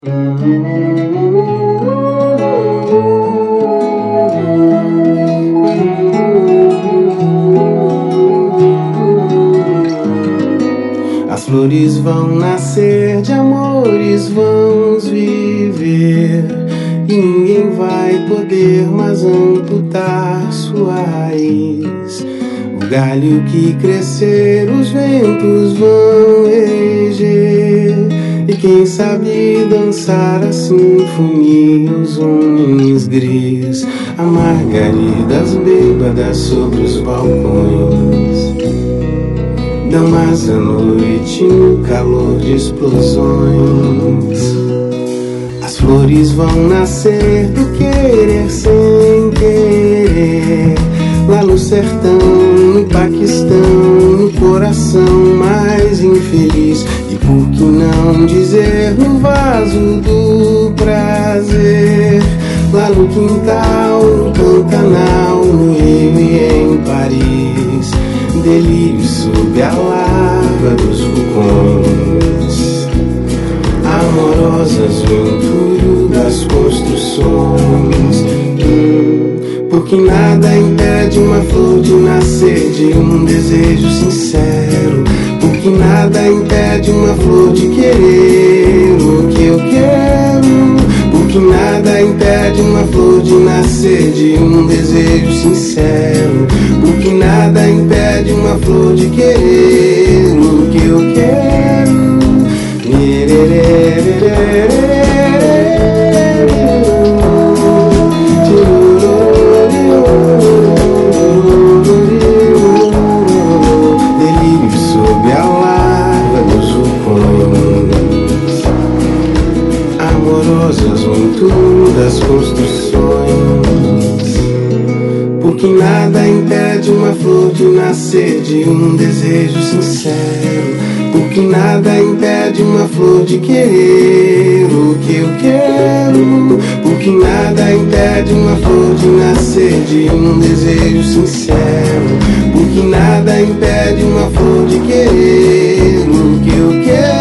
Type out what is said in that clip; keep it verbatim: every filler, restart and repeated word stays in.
As flores vão nascer, de amores vamos viver, e ninguém vai poder mais amputar sua raiz. O galho que crescer, os ventos vão reger, e quem sabe dançar a sinfonia, os homens gris, a margaridas bêbadas sobre os balcões, damas da noite no calor de explosões. As flores vão nascer do querer sem querer, lá no sertão, no Paquistão, no coração mais infeliz. E por que não dizer no vaso do prazer, lá no quintal, no Pantanal, no Rio e em Paris, delírio sob a lava dos vulcões, amorosas no entulho das construções. Hum, porque nada impede uma flor de nascer de um desejo sincero, porque nada impede uma flor de querer o que eu quero, porque nada impede uma flor de nascer de um desejo sincero, porque nada impede uma flor de querer o que eu quero. Delírio sob a lava dos vulcões, amorosas muito das construções. Porque nada impede uma flor de nascer de um desejo sincero, porque nada impede uma flor de querer o que eu quero, porque nada impede uma flor de nascer de um desejo sincero, porque nada impede uma flor de querer o que eu quero.